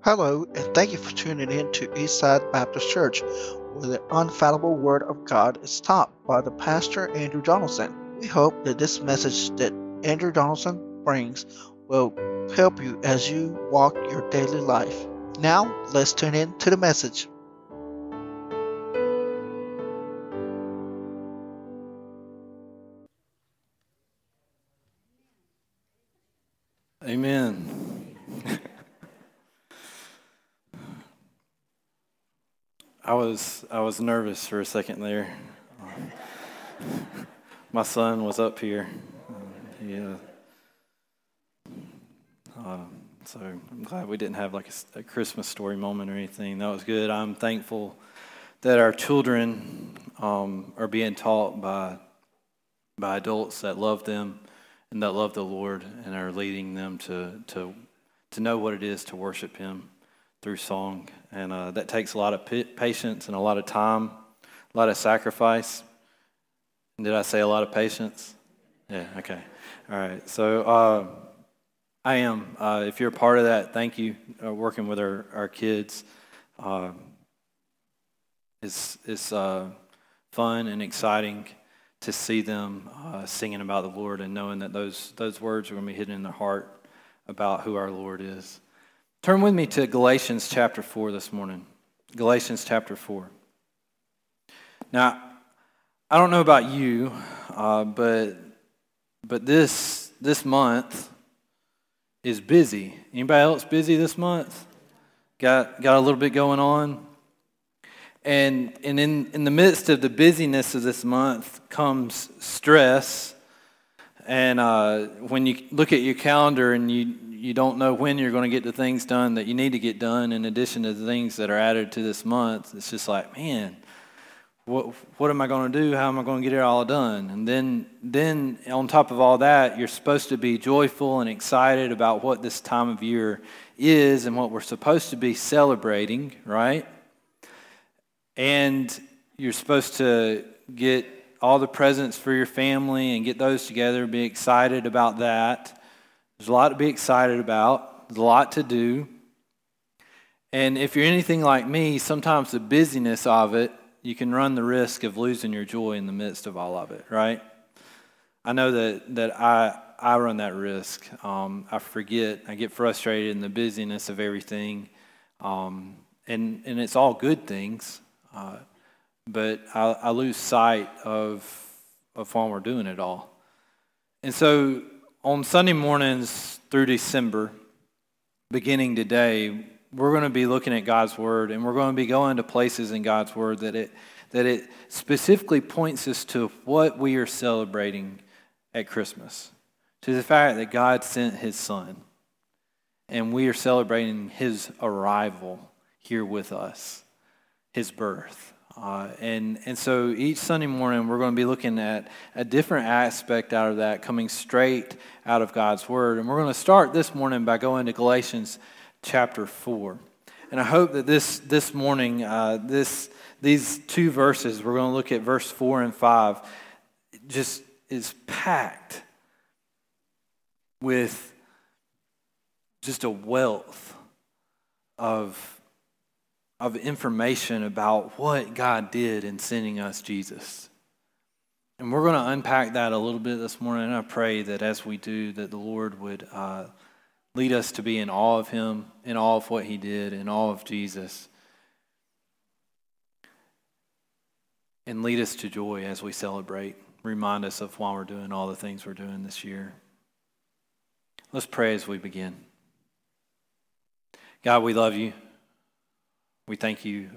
Hello, and thank you for tuning in to Eastside Baptist Church, where the unfallible Word of God is taught by the pastor Andrew Donaldson. We hope that this message that Andrew Donaldson brings will help you as you walk your daily life. Now, let's tune in to the message. Amen. I was nervous for a second there. My son was up here. Yeah. So I'm glad we didn't have like a Christmas story moment or anything. That was good. I'm thankful that our children are being taught by adults that love them and that love the Lord and are leading them to know what it is to worship Him through song. And that takes a lot of patience and a lot of time, a lot of sacrifice. Did I say a lot of patience? Yeah, okay. All right. So I am. If you're a part of that, thank you. Working with our kids is fun and exciting to see them singing about the Lord and knowing that those words are going to be hidden in their heart about who our Lord is. Turn with me to Galatians chapter 4 this morning. Galatians chapter 4. Now, I don't know about you, but this month is busy. Anybody else busy this month? Got a little bit going on? And in the midst of the busyness of this month comes stress. And when you look at your calendar and you don't know when you're going to get the things done that you need to get done, in addition to the things that are added to this month, it's just like, man, what am I going to do? How am I going to get it all done? And then on top of all that, you're supposed to be joyful and excited about what this time of year is and what we're supposed to be celebrating, right? And you're supposed to get all the presents for your family and get those together, be excited about that. There's a lot to be excited about. There's a lot to do. And if you're anything like me, sometimes the busyness of it, you can run the risk of losing your joy in the midst of all of it, right? I know that I run that risk. I forget. I get frustrated in the busyness of everything. And it's all good things. But I lose sight of when we're doing it all. And so on Sunday mornings through December, beginning today, we're going to be looking at God's Word, and we're going to be going to places in God's Word that it specifically points us to what we are celebrating at Christmas, to the fact that God sent His Son, and we are celebrating His arrival here with us, His birth. And so each Sunday morning, we're going to be looking at a different aspect out of that, coming straight out of God's Word. And we're going to start this morning by going to Galatians chapter 4. And I hope that this morning, these two verses, we're going to look at verse 4 and 5, just is packed with just a wealth of information about what God did in sending us Jesus. And we're going to unpack that a little bit this morning, and I pray that as we do, that the Lord would lead us to be in awe of Him, in awe of what He did, in awe of Jesus, and lead us to joy as we celebrate. Remind us of why we're doing all the things we're doing this year. Let's pray as we begin. God, we love You. We thank You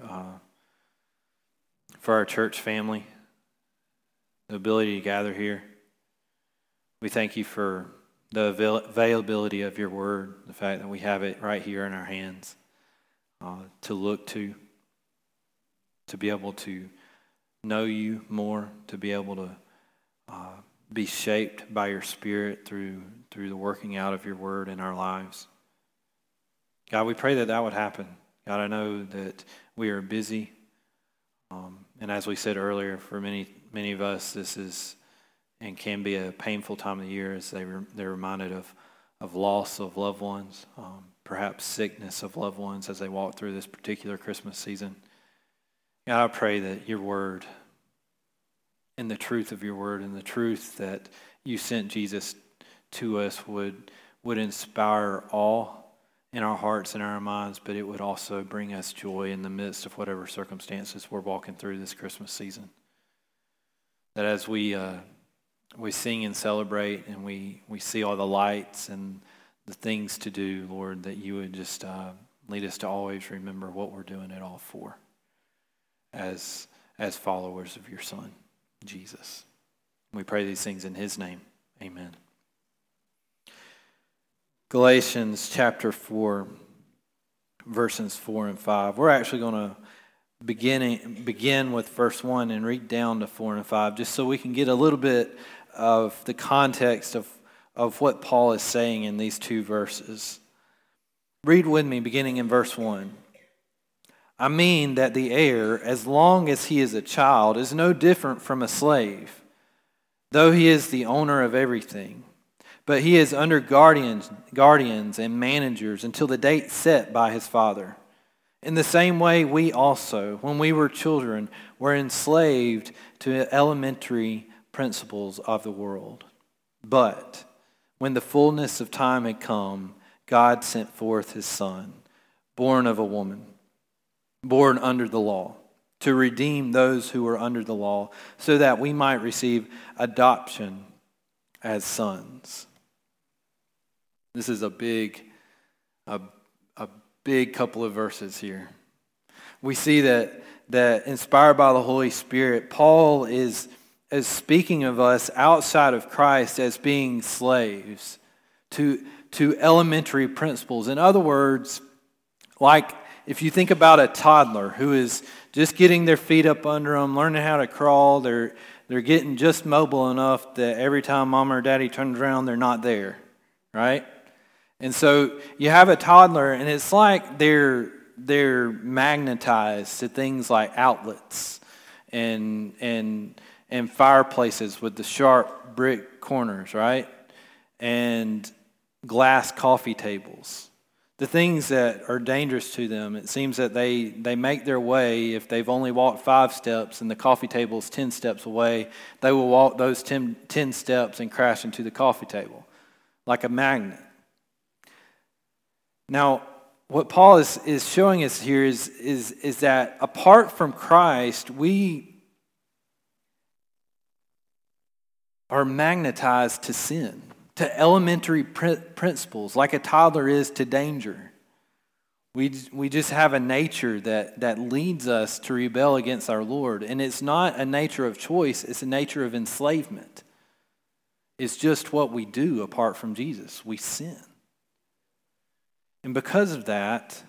for our church family, the ability to gather here. We thank You for the availability of Your Word, the fact that we have it right here in our hands to look to be able to know You more, to be able to be shaped by Your Spirit through the working out of Your Word in our lives. God, we pray that would happen. God, I know that we are busy, and as we said earlier, for many of us, this is and can be a painful time of the year as they're reminded of loss of loved ones, perhaps sickness of loved ones as they walk through this particular Christmas season. God, I pray that your word and the truth of your word and the truth that you sent Jesus to us would inspire awe in our hearts and our minds, but it would also bring us joy in the midst of whatever circumstances we're walking through this Christmas season. That as we sing and celebrate and we see all the lights and the things to do, Lord, that you would just lead us to always remember what we're doing it all for as followers of your Son, Jesus. We pray these things in his name. Amen. Galatians chapter 4, verses 4 and 5. We're actually going to begin with verse 1 and read down to 4 and 5, just so we can get a little bit of the context of what Paul is saying in these two verses. Read with me, beginning in verse 1. I mean that the heir, as long as he is a child, is no different from a slave, though he is the owner of everything. But he is under guardians and managers until the date set by his father. In the same way, we also, when we were children, were enslaved to elementary principles of the world. But when the fullness of time had come, God sent forth his Son, born of a woman, born under the law, to redeem those who were under the law, so that we might receive adoption as sons. This is a big couple of verses here. We see that inspired by the Holy Spirit, Paul is speaking of us outside of Christ as being slaves to elementary principles. In other words, like if you think about a toddler who is just getting their feet up under them, learning how to crawl, they're getting just mobile enough that every time mom or daddy turns around, they're not there, right? And so you have a toddler, and it's like they're magnetized to things like outlets and fireplaces with the sharp brick corners, right? And glass coffee tables. The things that are dangerous to them, it seems that they make their way. If they've only walked 5 steps and the coffee table is 10 steps away, they will walk those 10 steps and crash into the coffee table like a magnet. Now, what Paul is showing us here is that apart from Christ, we are magnetized to sin, to elementary principles, like a toddler is to danger. We just have a nature that leads us to rebel against our Lord. And it's not a nature of choice, it's a nature of enslavement. It's just what we do apart from Jesus. We sin. And because of that,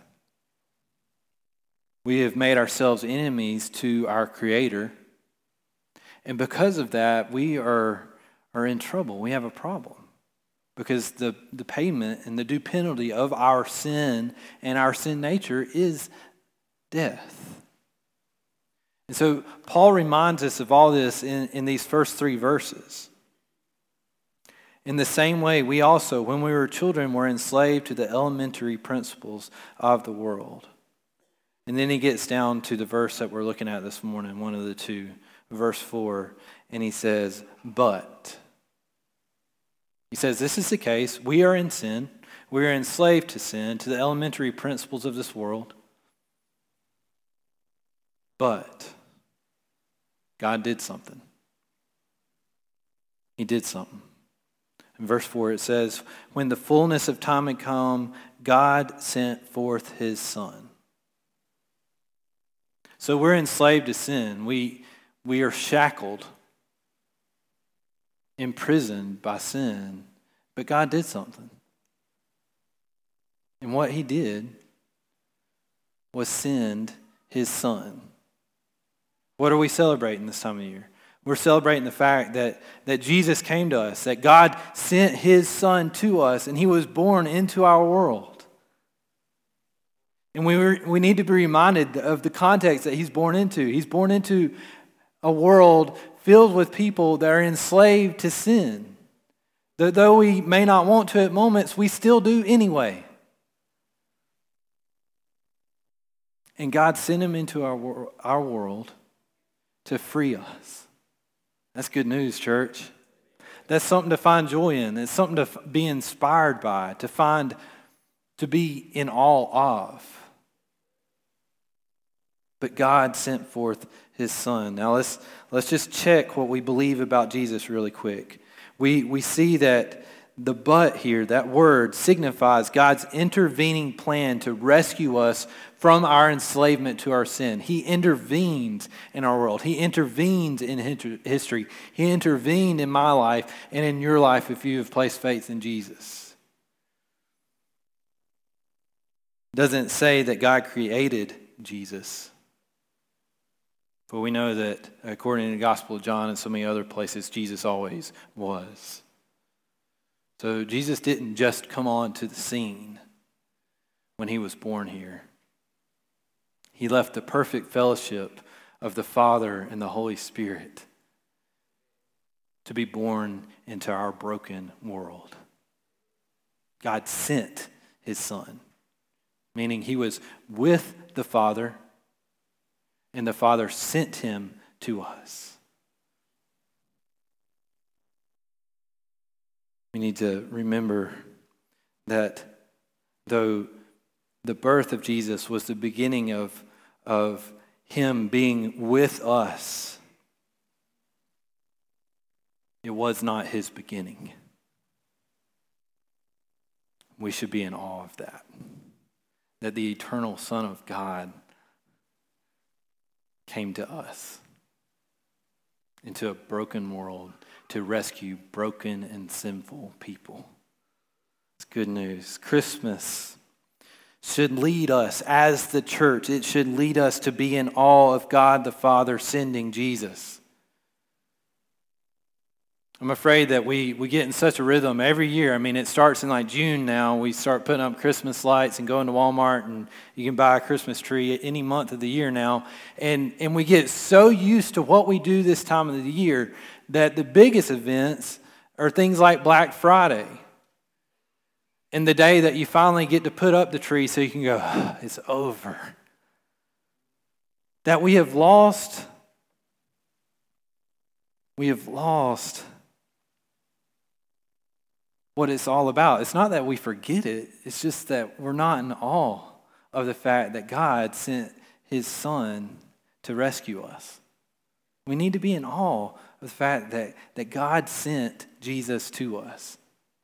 we have made ourselves enemies to our Creator. And because of that, we are in trouble. We have a problem. Because the payment and the due penalty of our sin and our sin nature is death. And so Paul reminds us of all this in these first 3 verses. In the same way, we also, when we were children, were enslaved to the elementary principles of the world. And then he gets down to the verse that we're looking at this morning, one of the two, verse 4, and he says, but. He says, this is the case. We are in sin. We are enslaved to sin, to the elementary principles of this world. But God did something. He did something. In verse 4 it says, when the fullness of time had come, God sent forth his Son. So we're enslaved to sin. We are shackled, imprisoned by sin. But God did something. And what he did was send his Son. What are we celebrating this time of year? We're celebrating the fact that Jesus came to us, that God sent his Son to us, and he was born into our world. And we need to be reminded of the context that he's born into. He's born into a world filled with people that are enslaved to sin. Though we may not want to at moments, we still do anyway. And God sent him into our world to free us. That's good news, church. That's something to find joy in. It's something to be inspired by, to be in awe of. But God sent forth his Son. Now let's just check what we believe about Jesus really quick. We see that the but here, that word, signifies God's intervening plan to rescue us from our enslavement to our sin. He intervened in our world. He intervened in history. He intervened in my life and in your life if you have placed faith in Jesus. It doesn't say that God created Jesus. But we know that according to the Gospel of John and so many other places, Jesus always was. So Jesus didn't just come onto the scene when he was born here. He left the perfect fellowship of the Father and the Holy Spirit to be born into our broken world. God sent his Son, meaning he was with the Father, and the Father sent him to us. We need to remember that though the birth of Jesus was the beginning of him being with us, it was not his beginning. We should be in awe of that. That the eternal Son of God came to us into a broken world to rescue broken and sinful people. It's good news. Christmas should lead us as the church. It should lead us to be in awe of God the Father sending Jesus. I'm afraid that we get in such a rhythm every year. I mean, it starts in like June now. We start putting up Christmas lights and going to Walmart, and you can buy a Christmas tree any month of the year now. And we get so used to what we do this time of the year that the biggest events are things like Black Friday and the day that you finally get to put up the tree so you can go, it's over. That we have lost what it's all about. It's not that we forget it. It's just that we're not in awe of the fact that God sent his Son to rescue us. We need to be in awe of the fact that God sent Jesus to us.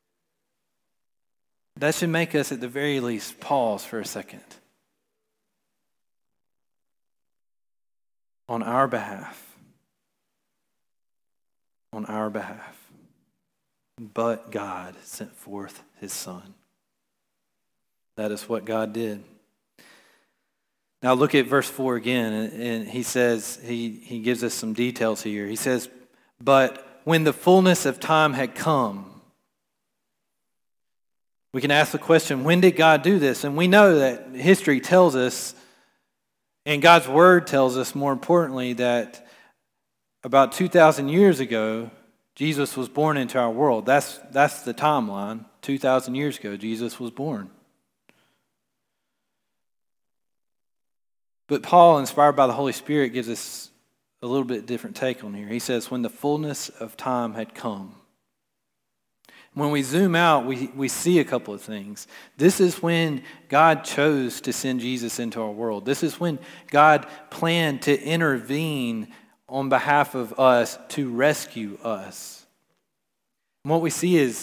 That should make us at the very least pause for a second. On our behalf. But God sent forth his Son. That is what God did. Now look at verse 4 again, and he says, he gives us some details here. He says, but when the fullness of time had come, we can ask the question, when did God do this? And we know that history tells us, and God's word tells us more importantly, that about 2,000 years ago, Jesus was born into our world. That's the timeline. 2,000 years ago, Jesus was born. But Paul, inspired by the Holy Spirit, gives us a little bit different take on here. He says, when the fullness of time had come. When we zoom out, we see a couple of things. This is when God chose to send Jesus into our world. This is when God planned to intervene on behalf of us to rescue us. And what we see is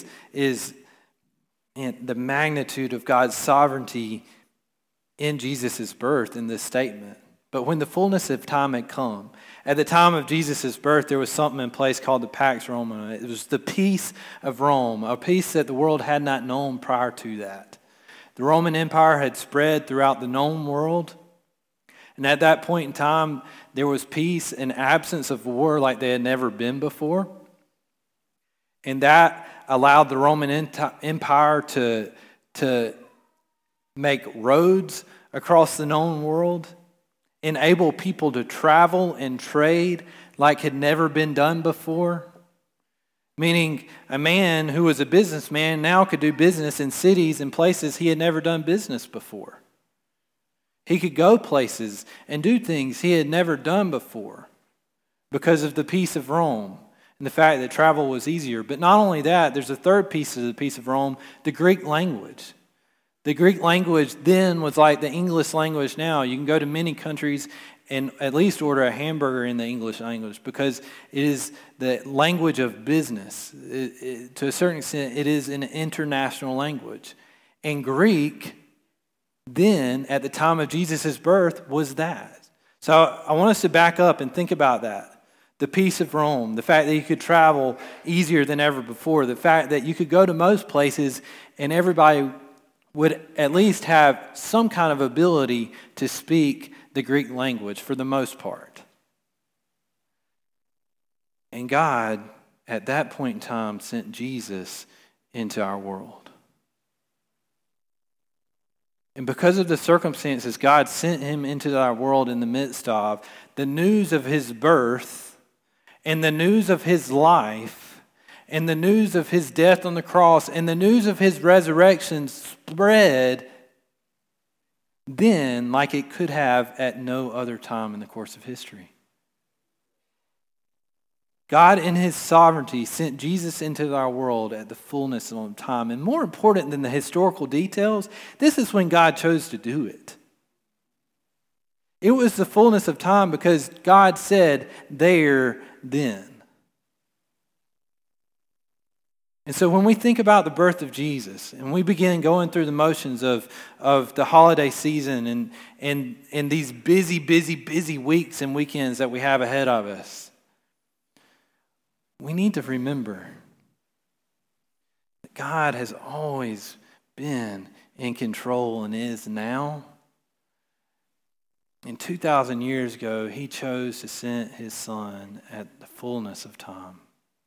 the magnitude of God's sovereignty in Jesus' birth in this statement. But when the fullness of time had come, at the time of Jesus' birth, there was something in place called the Pax Romana. It was the peace of Rome, a peace that the world had not known prior to that. The Roman Empire had spread throughout the known world. And at that point in time, there was peace and absence of war like they had never been before. And that allowed the Roman Empire to make roads across the known world, enable people to travel and trade like had never been done before. Meaning a man who was a businessman now could do business in cities and places he had never done business before. He could go places and do things he had never done before because of the peace of Rome and the fact that travel was easier. But not only that, there's a third piece of the peace of Rome, the Greek language. The Greek language then was like the English language now. You can go to many countries and at least order a hamburger in the English language because it is the language of business. To a certain extent, it is an international language. And Greek, then, at the time of Jesus' birth, was that. So I want us to back up and think about that. The peace of Rome, the fact that you could travel easier than ever before, the fact that you could go to most places and everybody would at least have some kind of ability to speak the Greek language for the most part. And God, at that point in time, sent Jesus into our world. And because of the circumstances God sent him into our world in the midst of, the news of his birth and the news of his life and the news of his death on the cross and the news of his resurrection spread then like it could have at no other time in the course of history. God in his sovereignty sent Jesus into our world at the fullness of time. And more important than the historical details, this is when God chose to do it. It was the fullness of time because God said there then. And so when we think about the birth of Jesus and we begin going through the motions of the holiday season and these busy weeks and weekends that we have ahead of us, we need to remember that God has always been in control and is now. And 2,000 years ago, he chose to send his son at the fullness of time.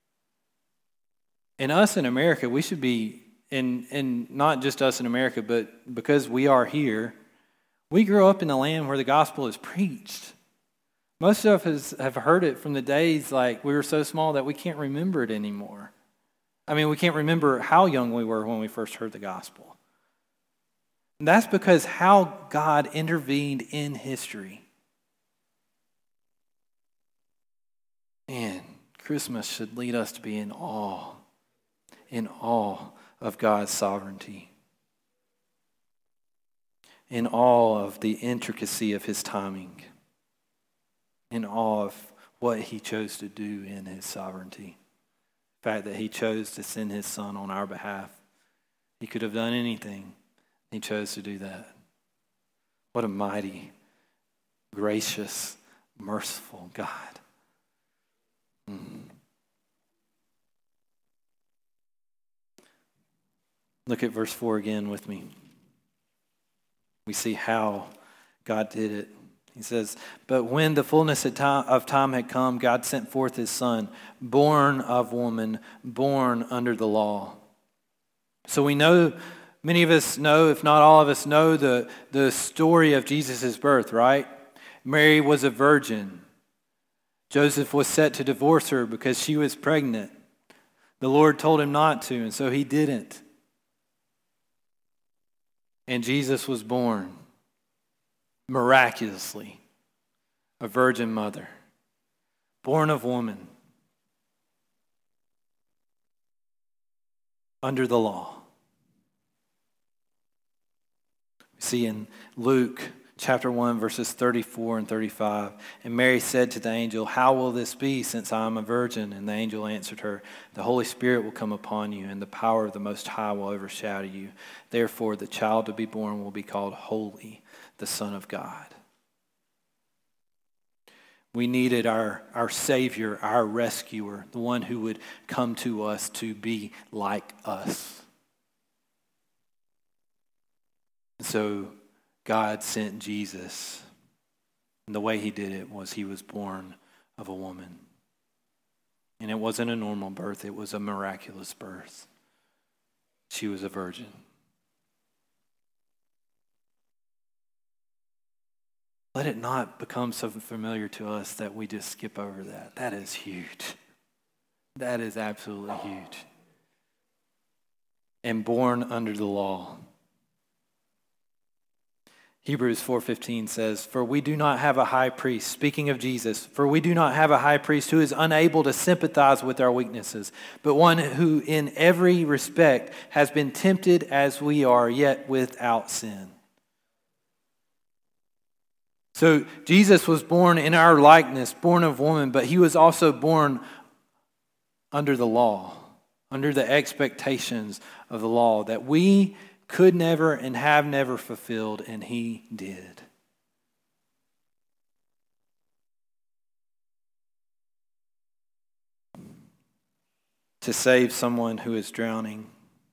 And us in America, we should be, and not just us in America, but because we are here, we grew up in a land where the gospel is preached. Most of us have heard it from the days like we were so small that we can't remember it anymore. I mean, we can't remember how young we were when we first heard the gospel. And that's because how God intervened in history. And Christmas should lead us to be in awe of God's sovereignty, in awe of the intricacy of his timing, in awe of what he chose to do in his sovereignty. The fact that he chose to send his son on our behalf. He could have done anything. He chose to do that. What a mighty, gracious, merciful God. Look at verse 4 again with me. We see how God did it. He says, but when the fullness of time had come, God sent forth his son, born of woman, born under the law. So we know, many of us know, if not all of us know, the story of Jesus' birth, right? Mary was a virgin. Joseph was set to divorce her because she was pregnant. The Lord told him not to, and so he didn't. And Jesus was born miraculously, a virgin mother, born of woman, under the law. We see in Luke chapter 1, verses 34 and 35, and Mary said to the angel, how will this be since I am a virgin? And the angel answered her, the Holy Spirit will come upon you, and the power of the Most High will overshadow you. Therefore, the child to be born will be called Holy, the Son of God. We needed our Savior, our rescuer, the one who would come to us to be like us. So God sent Jesus, and the way he did it was he was born of a woman. And it wasn't a normal birth, it was a miraculous birth. She was a virgin. Let it not become so familiar to us that we just skip over that. That is huge. That is absolutely huge. And born under the law. Hebrews 4:15 says, "For we do not have a high priest," speaking of Jesus, "for we do not have a high priest who is unable to sympathize with our weaknesses, but one who in every respect has been tempted as we are, yet without sin." So Jesus was born in our likeness, born of woman, but he was also born under the law, under the expectations of the law that we could never and have never fulfilled, and he did. To save someone who is drowning,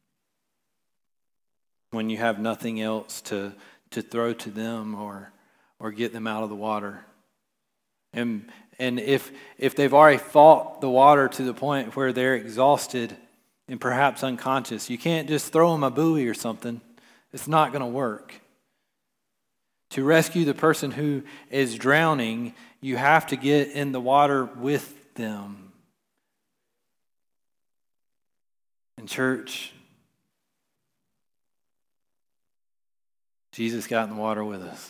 when you have nothing else to throw to them or get them out of the water. And if they've already fought the water to the point where they're exhausted and perhaps unconscious, you can't just throw them a buoy or something. It's not going to work. To rescue the person who is drowning, you have to get in the water with them. In church, Jesus got in the water with us.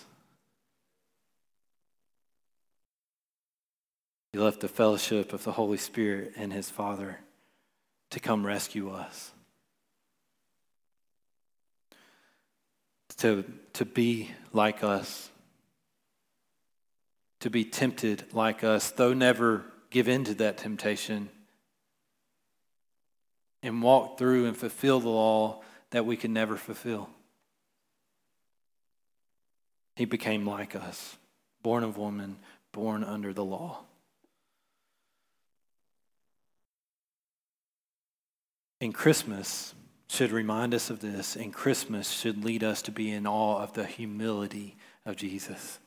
He left the fellowship of the Holy Spirit and his Father to come rescue us. To be like us. To be tempted like us, though never give in to that temptation. And walk through and fulfill the law that we can never fulfill. He became like us, born of woman, born under the law. And Christmas should remind us of this, and Christmas should lead us to be in awe of the humility of Jesus.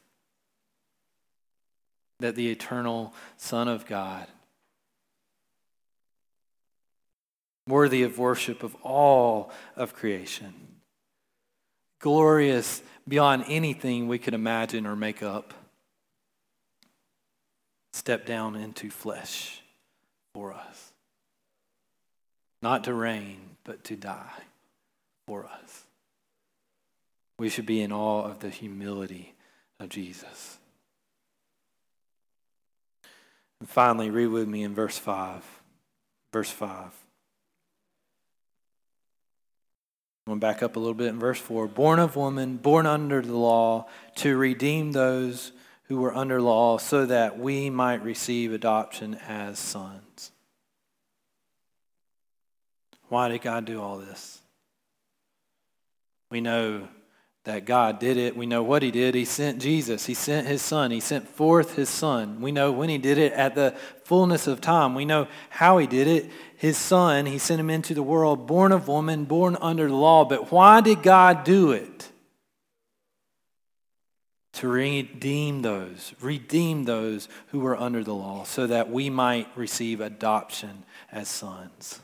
That the eternal Son of God, worthy of worship of all of creation, glorious beyond anything we could imagine or make up, stepped down into flesh for us. Not to reign, but to die for us. We should be in awe of the humility of Jesus. And finally, read with me in verse 5. Verse 5. Going back up a little bit in verse 4. "Born of woman, born under the law, to redeem those who were under law, so that we might receive adoption as sons." Why did God do all this? We know that God did it. We know what he did. He sent Jesus. He sent his son. He sent forth his son. We know when he did it at the fullness of time. We know how he did it. His son, he sent him into the world, born of woman, born under the law. But why did God do it? To redeem those who were under the law, so that we might receive adoption as sons.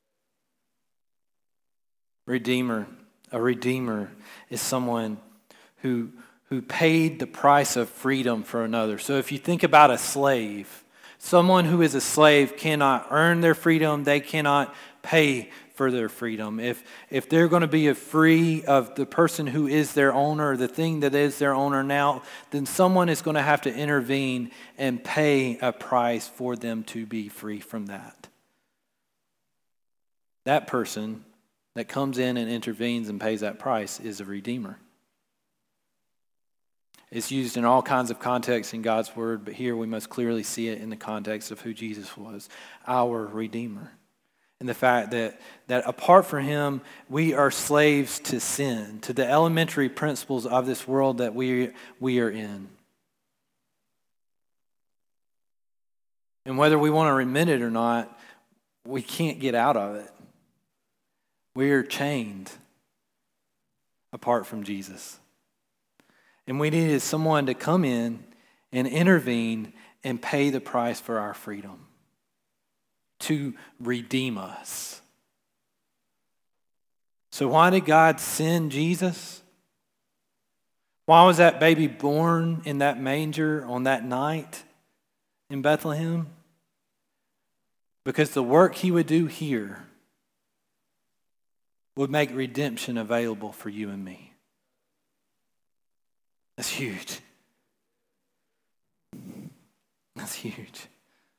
A redeemer is someone who paid the price of freedom for another. So if you think about a slave, someone who is a slave cannot earn their freedom. They cannot pay for their freedom. If they're going to be free of the person who is their owner, or the thing that is their owner now, then someone is going to have to intervene and pay a price for them to be free from that. That person that comes in and intervenes and pays that price is a redeemer. It's used in all kinds of contexts in God's word, but here we must clearly see it in the context of who Jesus was, our Redeemer. And the fact that apart from him, we are slaves to sin, to the elementary principles of this world that we are in. And whether we want to admit it or not, we can't get out of it. We are chained apart from Jesus. And we needed someone to come in and intervene and pay the price for our freedom, to redeem us. So why did God send Jesus? Why was that baby born in that manger on that night in Bethlehem? Because the work he would do here would make redemption available for you and me. That's huge. That's huge.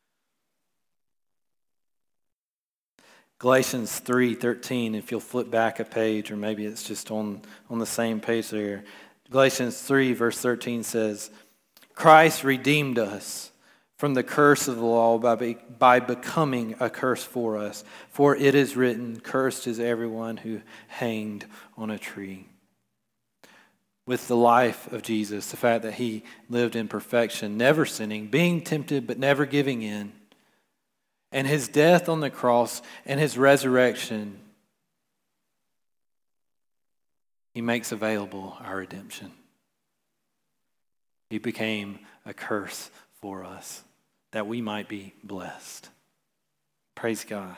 Galatians 3:13, if you'll flip back a page, or maybe it's just on the same page there. Galatians 3 verse 13 says, Christ redeemed us from the curse of the law by becoming a curse for us. For it is written, cursed is everyone who hanged on a tree. With the life of Jesus, the fact that he lived in perfection, never sinning, being tempted but never giving in, and his death on the cross and his resurrection, he makes available our redemption. He became a curse for us that we might be blessed. Praise God.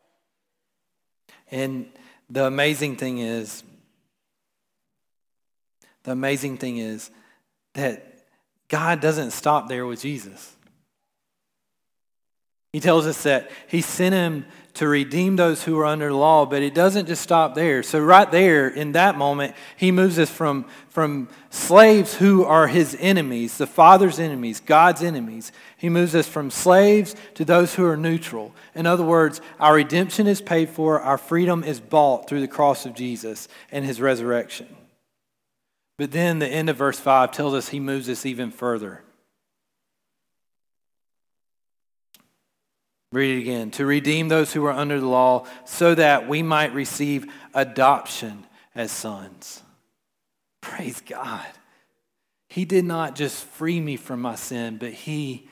And the amazing thing is that God doesn't stop there with Jesus. He tells us that he sent him to redeem those who are under the law, but it doesn't just stop there. So right there, in that moment, he moves us from slaves who are his enemies, the Father's enemies, God's enemies. He moves us from slaves to those who are neutral. In other words, our redemption is paid for, our freedom is bought through the cross of Jesus and his resurrection. But then the end of verse 5 tells us he moves us even further. Read it again. To redeem those who are under the law so that we might receive adoption as sons. Praise God. He did not just free me from my sin, but he,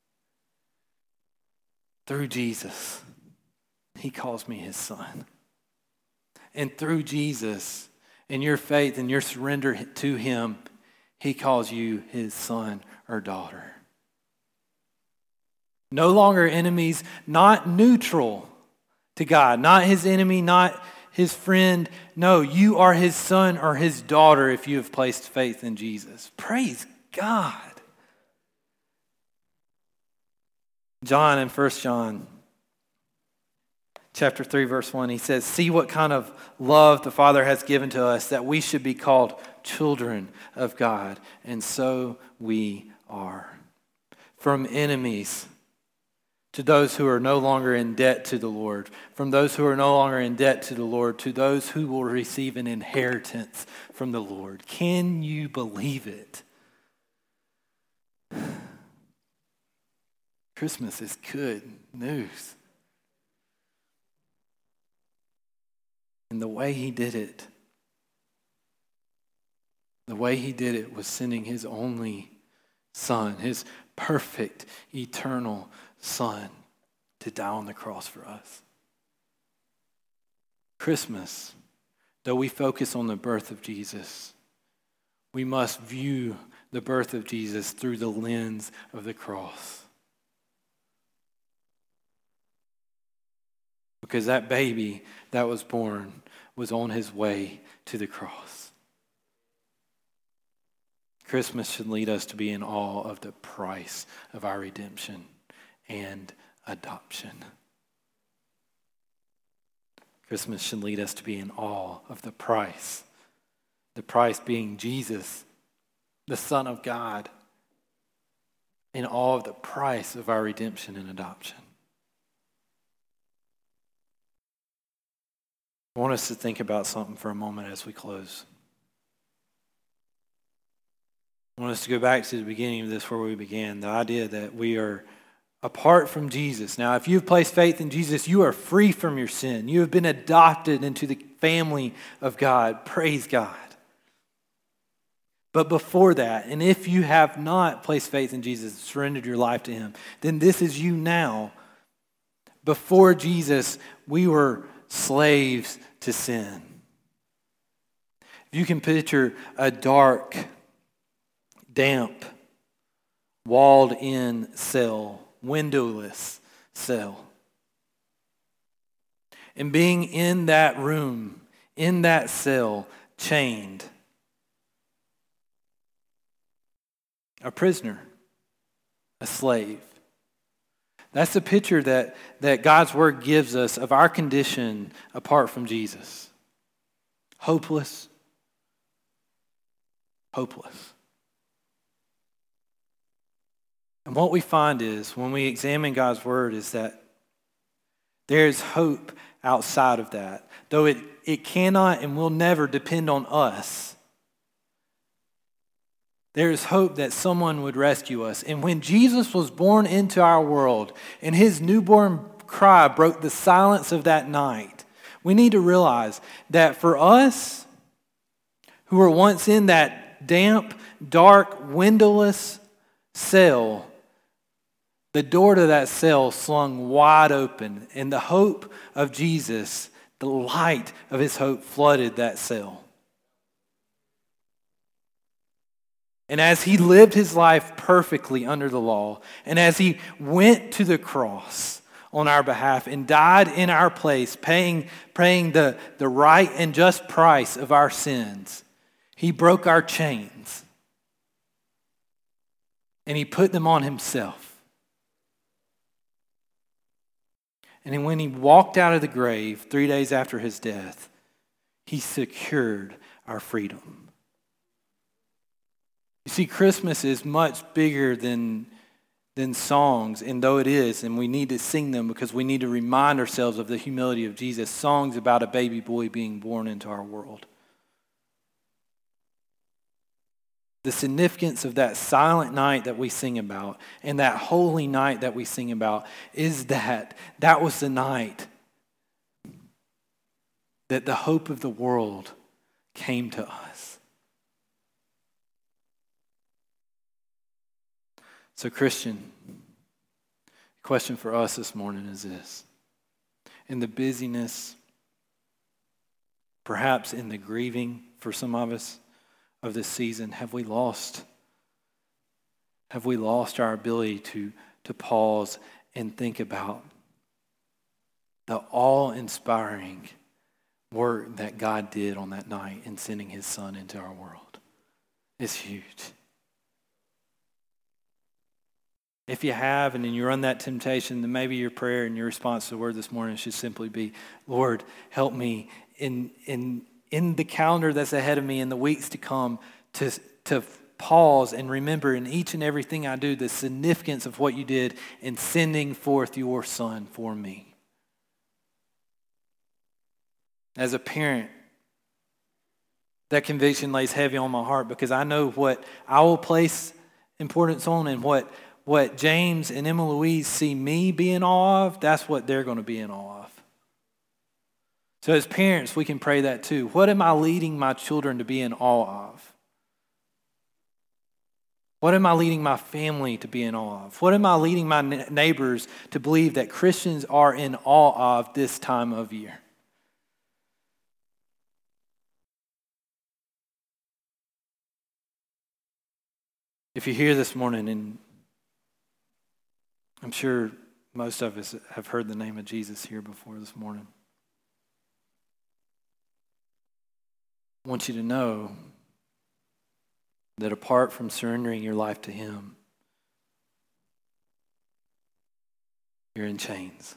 through Jesus, he calls me his son. And through Jesus, in your faith and your surrender to him, he calls you his son or daughter. No longer enemies, not neutral to God, not his enemy, not his friend. No, you are his son or his daughter if you have placed faith in Jesus. Praise God. John in 1 John chapter 3 verse 1, he says, see what kind of love the Father has given to us that we should be called children of God. And so we are. From enemies to those who are no longer in debt to the Lord, from those who are no longer in debt to the Lord, to those who will receive an inheritance from the Lord. Can you believe it? Christmas is good news. And the way he did it was sending his only son, his perfect, eternal Son, to die on the cross for us. Christmas, though we focus on the birth of Jesus, we must view the birth of Jesus through the lens of the cross. Because that baby that was born was on his way to the cross. Christmas should lead us to be in awe of the price of our redemption and adoption. Christmas should lead us to be in awe of the price being Jesus, the Son of God, in awe of the price of our redemption and adoption. I want us to think about something for a moment as we close. I want us to go back to the beginning of this where we began, the idea that we are apart from Jesus. Now, if you've placed faith in Jesus, you are free from your sin. You have been adopted into the family of God. Praise God. But before that, and if you have not placed faith in Jesus, surrendered your life to him, then this is you now. Before Jesus, we were slaves to sin. If you can picture a dark, damp, walled-in cell, windowless cell. And being in that room, in that cell, chained. A prisoner, a slave. That's the picture that God's word gives us of our condition apart from Jesus. Hopeless. Hopeless. And what we find is, when we examine God's word, is that there is hope outside of that. Though it cannot and will never depend on us, there is hope that someone would rescue us. And when Jesus was born into our world and his newborn cry broke the silence of that night, we need to realize that for us who were once in that damp, dark, windowless cell, the door to that cell swung wide open, and the hope of Jesus, the light of his hope, flooded that cell. And as he lived his life perfectly under the law, and as he went to the cross on our behalf and died in our place, paying the right and just price of our sins, he broke our chains and he put them on himself. And then when he walked out of the grave 3 days after his death, he secured our freedom. You see, Christmas is much bigger than songs, and though it is, and we need to sing them because we need to remind ourselves of the humility of Jesus, songs about a baby boy being born into our world. The significance of that silent night that we sing about and that holy night that we sing about is that was the night that the hope of the world came to us. So, Christian, the question for us this morning is this. In the busyness, perhaps in the grieving for some of us, of this season, have we lost our ability to pause and think about the awe-inspiring work that God did on that night in sending his son into our world? It's huge. If you have and then you run that temptation, then maybe your prayer and your response to the word this morning should simply be, Lord, help me in the calendar that's ahead of me in the weeks to come to pause and remember in each and everything I do the significance of what you did in sending forth your son for me. As a parent, that conviction lays heavy on my heart because I know what I will place importance on and what James and Emma Louise see me be in awe of, that's what they're going to be in awe of. So as parents, we can pray that too. What am I leading my children to be in awe of? What am I leading my family to be in awe of? What am I leading my neighbors to believe that Christians are in awe of this time of year? If you're here this morning, and I'm sure most of us have heard the name of Jesus here before this morning, I want you to know that apart from surrendering your life to him, you're in chains.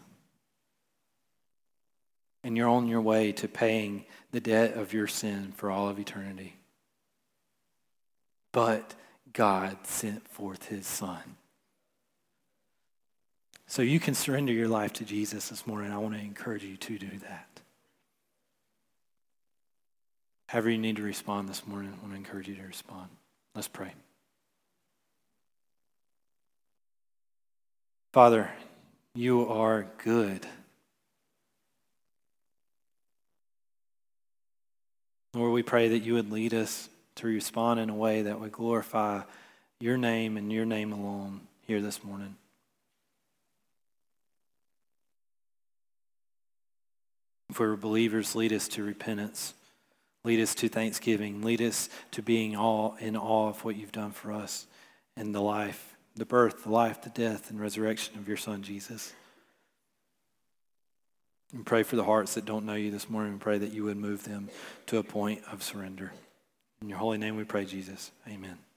And you're on your way to paying the debt of your sin for all of eternity. But God sent forth his son. So you can surrender your life to Jesus this morning. I want to encourage you to do that. However you need to respond this morning, I want to encourage you to respond. Let's pray. Father, you are good. Lord, we pray that you would lead us to respond in a way that would glorify your name and your name alone here this morning. If we're believers, lead us to repentance. Lead us to thanksgiving. Lead us to being in awe of what you've done for us and the life, the birth, the life, the death, and resurrection of your son, Jesus. And pray for the hearts that don't know you this morning and pray that you would move them to a point of surrender. In your holy name we pray, Jesus. Amen.